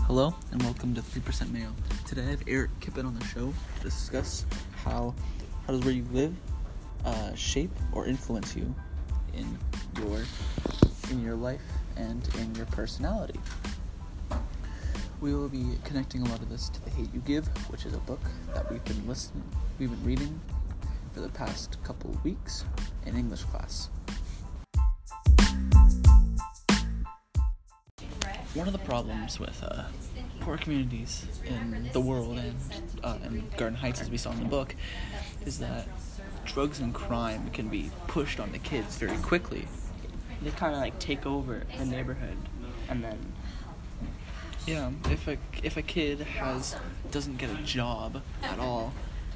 Hello and welcome to 3% Mayo. Today I have Eric Kippen on the show to discuss how does where you live shape or influence you in your life and in your personality. We will be connecting a lot of this to The Hate U Give, which is a book that we've been reading for the past couple of weeks in English class. One of the problems with poor communities in the world and Garden Heights, as we saw in the book, is that drugs and crime can be pushed on the kids very quickly. They kind of take over the neighborhood, and then if a kid doesn't get a job at all,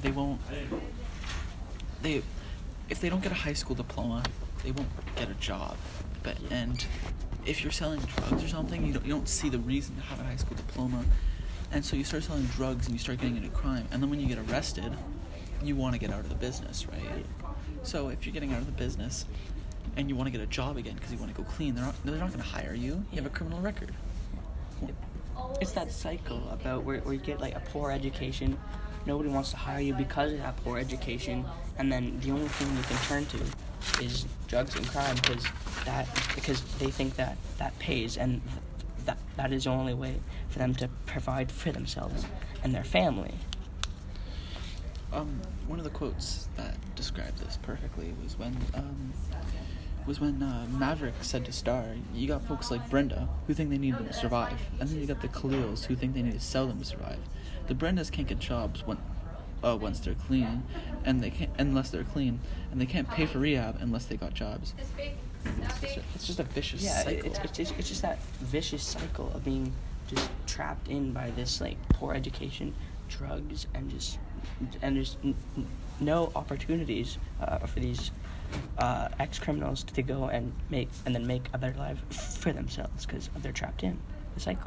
if they don't get a high school diploma, they won't get a job. And if you're selling drugs or something, you don't see the reason to have a high school diploma, and so you start selling drugs and you start getting into crime, and then when you get arrested, you want to get out of the business, right? So if you're getting out of the business and you want to get a job again because you want to go clean, they're not going to hire you. You have a criminal record. It's that cycle about where you get a poor education. Nobody wants to hire you because of that poor education, and then the only thing you can turn to is drugs and crime because they think that pays, and that is the only way for them to provide for themselves and their family. One of the quotes that described this perfectly was when Maverick said to Star, "You got folks like Brenda who think they need them to survive, and then you got the Khalils who think they need to sell them to survive. The Brendas can't get jobs once they're clean, and they can't unless they're clean, and they can't pay for rehab unless they got jobs." It's just a vicious cycle. It's just that vicious cycle of being just trapped in by this poor education, drugs, and there's no opportunities for these ex-criminals to go and make a better life for themselves because they're trapped in the cycle.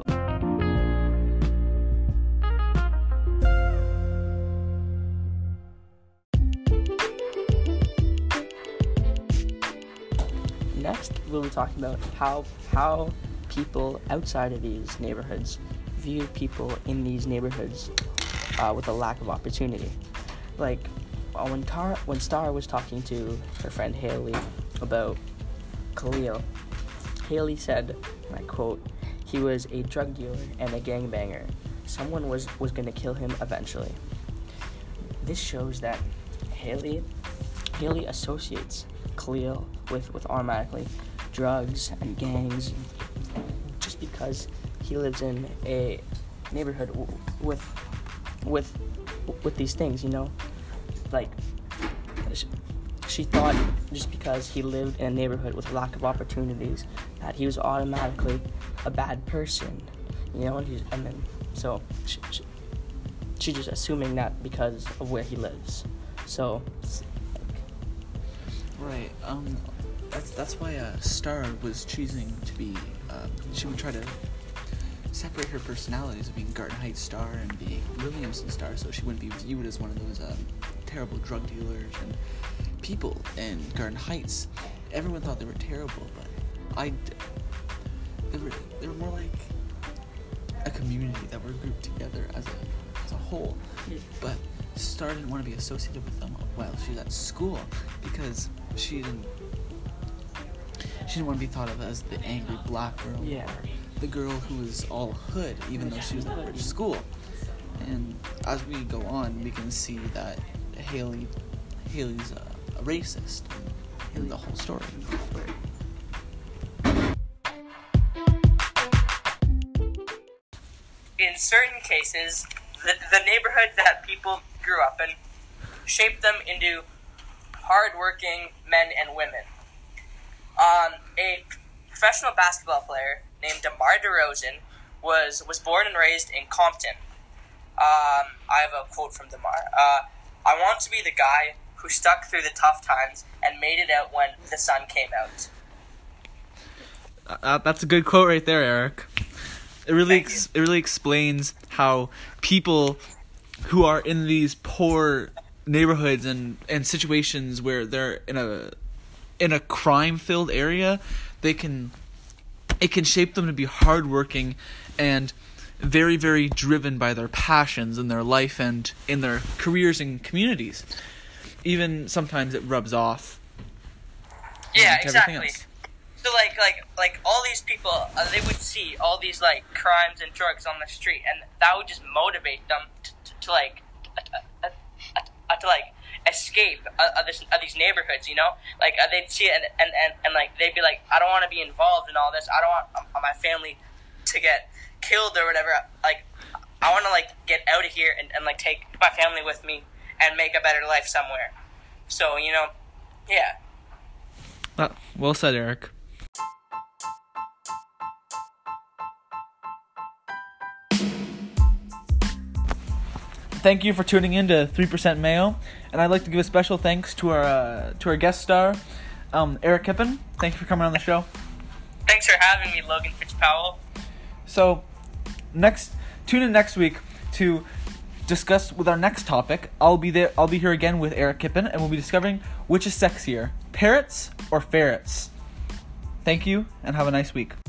Next, we'll be talking about how people outside of these neighborhoods view people in these neighborhoods with a lack of opportunity. When Star was talking to her friend Haley about Khalil, Haley said, and I quote, "He was a drug dealer and a gangbanger. Someone was going to kill him eventually." This shows that Haley associates Khalil with automatically drugs and gangs just because he lives in a neighborhood with these things, she thought just because he lived in a neighborhood with a lack of opportunities that he was automatically a bad person, and then so she's just assuming that because of where he lives. So right. That's why Star was choosing to be. She would try to separate her personalities of being Garden Heights Star and being Williamson Star, so she wouldn't be viewed as one of those terrible drug dealers and people in Garden Heights. Everyone thought they were terrible, but they were more like a community that were grouped together as a whole. Yeah. But Star didn't want to be associated with them while she was at school because she didn't want to be thought of as the angry black girl. Yeah. Or the girl who was all hood, even though she was at a rich school. And as we go on, we can see that Haley's a racist in the whole story. In certain cases, the neighborhood that people grew up in shaped them into hard-working men and women. A professional basketball player named DeMar DeRozan was born and raised in Compton. I have a quote from DeMar. "I want to be the guy who stuck through the tough times and made it out when the sun came out." That's a good quote right there, Eric. It really explains how people who are in these poor neighborhoods and situations where they're in a crime-filled area, it can shape them to be hardworking and very, very driven by their passions in their life and in their careers and communities. Even sometimes it rubs off. Yeah, to everything exactly. else. So like all these people, they would see all these like crimes and drugs on the street, and that would just motivate them to escape these neighborhoods. You know, like they'd see it and like they'd be like, I don't want to be involved in all this. I don't want my family to get killed or whatever. Like I want to like get out of here and like take my family with me and make a better life somewhere. So, you know, yeah. Well said, Eric. Thank you for tuning in to 3% Mayo, and I'd like to give a special thanks to our guest star, Eric Kippen. Thank you for coming on the show. Thanks for having me, Logan Fitzpowell. So, tune in next week to discuss with our next topic. I'll be here again with Eric Kippen, and we'll be discovering which is sexier, parrots or ferrets. Thank you, and have a nice week.